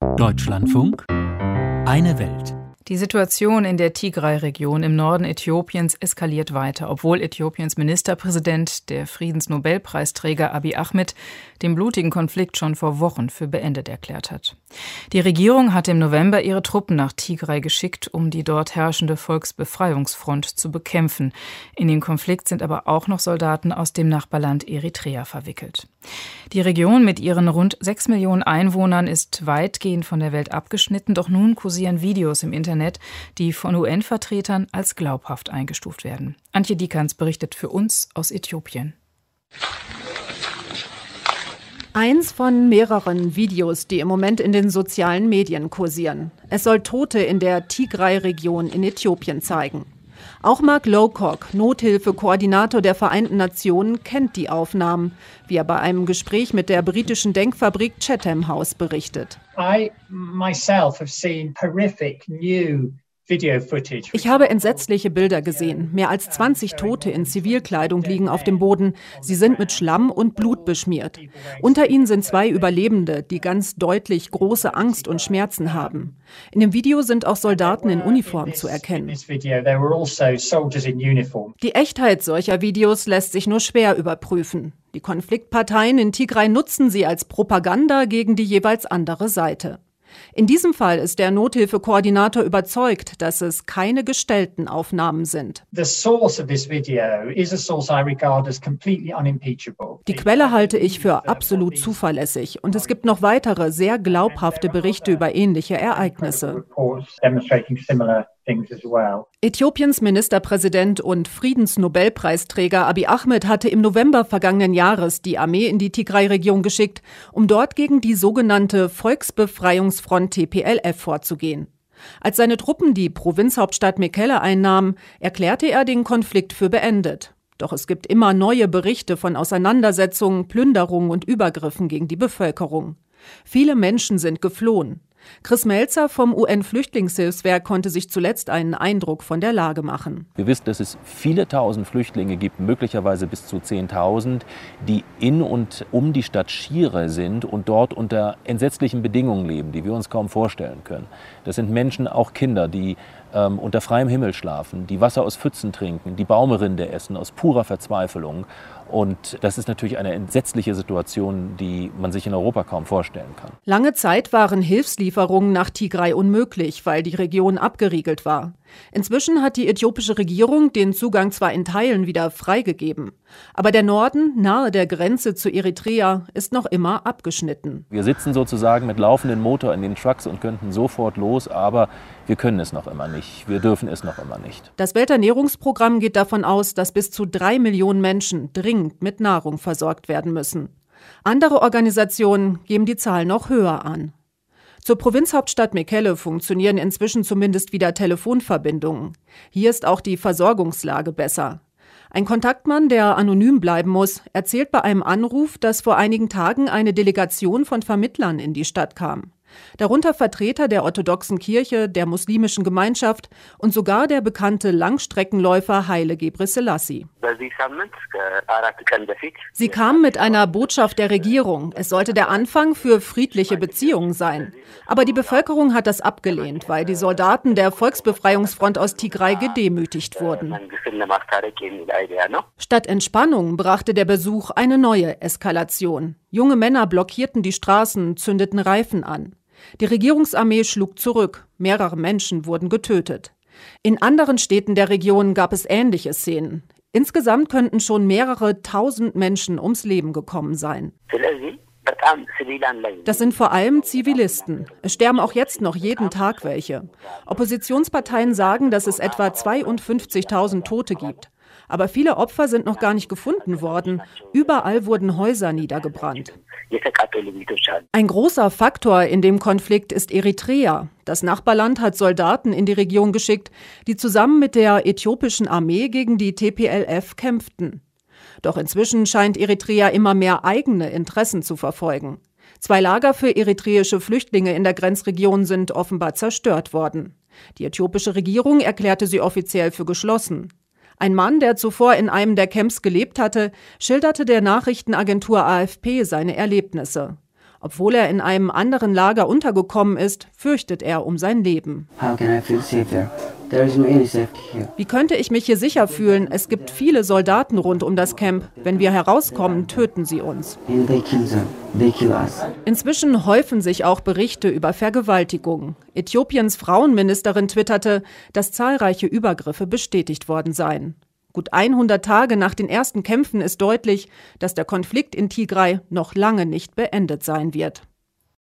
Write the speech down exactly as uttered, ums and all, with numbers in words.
Deutschlandfunk, eine Welt. Die Situation in der Tigray-Region im Norden Äthiopiens eskaliert weiter, obwohl Äthiopiens Ministerpräsident, der Friedensnobelpreisträger Abiy Ahmed, den blutigen Konflikt schon vor Wochen für beendet erklärt hat. Die Regierung hat im November ihre Truppen nach Tigray geschickt, um die dort herrschende Volksbefreiungsfront zu bekämpfen. In den Konflikt sind aber auch noch Soldaten aus dem Nachbarland Eritrea verwickelt. Die Region mit ihren rund sechs Millionen Einwohnern ist weitgehend von der Welt abgeschnitten, doch nun kursieren Videos im Internet, die von U N-Vertretern als glaubhaft eingestuft werden. Antje Dikans berichtet für uns aus Äthiopien. Eins von mehreren Videos, die im Moment in den sozialen Medien kursieren. Es soll Tote in der Tigray-Region in Äthiopien zeigen. Auch Mark Lowcock, Nothilfekoordinator der Vereinten Nationen, kennt die Aufnahmen, wie er bei einem Gespräch mit der britischen Denkfabrik Chatham House berichtet. I myself have seen horrific new Ich habe entsetzliche Bilder gesehen. Mehr als zwanzig Tote in Zivilkleidung liegen auf dem Boden. Sie sind mit Schlamm und Blut beschmiert. Unter ihnen sind zwei Überlebende, die ganz deutlich große Angst und Schmerzen haben. In dem Video sind auch Soldaten in Uniform zu erkennen. Die Echtheit solcher Videos lässt sich nur schwer überprüfen. Die Konfliktparteien in Tigray nutzen sie als Propaganda gegen die jeweils andere Seite. In diesem Fall ist der Nothilfekoordinator überzeugt, dass es keine gestellten Aufnahmen sind. Die Quelle halte ich für absolut zuverlässig und es gibt noch weitere, sehr glaubhafte Berichte über ähnliche Ereignisse. Äthiopiens Ministerpräsident und Friedensnobelpreisträger Abiy Ahmed hatte im November vergangenen Jahres die Armee in die Tigray-Region geschickt, um dort gegen die sogenannte Volksbefreiungsfront T P L F vorzugehen. Als seine Truppen die Provinzhauptstadt Mekelle einnahmen, erklärte er den Konflikt für beendet. Doch es gibt immer neue Berichte von Auseinandersetzungen, Plünderungen und Übergriffen gegen die Bevölkerung. Viele Menschen sind geflohen. Chris Melzer vom U N-Flüchtlingshilfswerk konnte sich zuletzt einen Eindruck von der Lage machen. Wir wissen, dass es viele tausend Flüchtlinge gibt, möglicherweise bis zu zehntausend, die in und um die Stadt Shire sind und dort unter entsetzlichen Bedingungen leben, die wir uns kaum vorstellen können. Das sind Menschen, auch Kinder, die ähm, unter freiem Himmel schlafen, die Wasser aus Pfützen trinken, die Baumrinde essen, aus purer Verzweiflung. Und das ist natürlich eine entsetzliche Situation, die man sich in Europa kaum vorstellen kann. Lange Zeit waren Hilfslieferungen nach Tigray unmöglich, weil die Region abgeriegelt war. Inzwischen hat die äthiopische Regierung den Zugang zwar in Teilen wieder freigegeben, aber der Norden, nahe der Grenze zu Eritrea, ist noch immer abgeschnitten. Wir sitzen sozusagen mit laufendem Motor in den Trucks und könnten sofort los, aber wir können es noch immer nicht. Wir dürfen es noch immer nicht. Das Welternährungsprogramm geht davon aus, dass bis zu drei Millionen Menschen dringend mit Nahrung versorgt werden müssen. Andere Organisationen geben die Zahl noch höher an. Zur Provinzhauptstadt Mekelle funktionieren inzwischen zumindest wieder Telefonverbindungen. Hier ist auch die Versorgungslage besser. Ein Kontaktmann, der anonym bleiben muss, erzählt bei einem Anruf, dass vor einigen Tagen eine Delegation von Vermittlern in die Stadt kam. Darunter Vertreter der orthodoxen Kirche, der muslimischen Gemeinschaft und sogar der bekannte Langstreckenläufer Haile Gebrselassie. Sie kamen mit einer Botschaft der Regierung. Es sollte der Anfang für friedliche Beziehungen sein. Aber die Bevölkerung hat das abgelehnt, weil die Soldaten der Volksbefreiungsfront aus Tigray gedemütigt wurden. Statt Entspannung brachte der Besuch eine neue Eskalation. Junge Männer blockierten die Straßen, zündeten Reifen an. Die Regierungsarmee schlug zurück. Mehrere Menschen wurden getötet. In anderen Städten der Region gab es ähnliche Szenen. Insgesamt könnten schon mehrere tausend Menschen ums Leben gekommen sein. Das sind vor allem Zivilisten. Es sterben auch jetzt noch jeden Tag welche. Oppositionsparteien sagen, dass es etwa zweiundfünfzigtausend Tote gibt. Aber viele Opfer sind noch gar nicht gefunden worden. Überall wurden Häuser niedergebrannt. Ein großer Faktor in dem Konflikt ist Eritrea. Das Nachbarland hat Soldaten in die Region geschickt, die zusammen mit der äthiopischen Armee gegen die T P L F kämpften. Doch inzwischen scheint Eritrea immer mehr eigene Interessen zu verfolgen. Zwei Lager für eritreische Flüchtlinge in der Grenzregion sind offenbar zerstört worden. Die äthiopische Regierung erklärte sie offiziell für geschlossen. Ein Mann, der zuvor in einem der Camps gelebt hatte, schilderte der Nachrichtenagentur A F P seine Erlebnisse. Obwohl er in einem anderen Lager untergekommen ist, fürchtet er um sein Leben. How can I feel safe there? There is no any safety here. Wie könnte ich mich hier sicher fühlen? Es gibt viele Soldaten rund um das Camp. Wenn wir herauskommen, töten sie uns. And they kill them. They kill us. Inzwischen häufen sich auch Berichte über Vergewaltigungen. Äthiopiens Frauenministerin twitterte, dass zahlreiche Übergriffe bestätigt worden seien. Gut hundert Tage nach den ersten Kämpfen ist deutlich, dass der Konflikt in Tigray noch lange nicht beendet sein wird.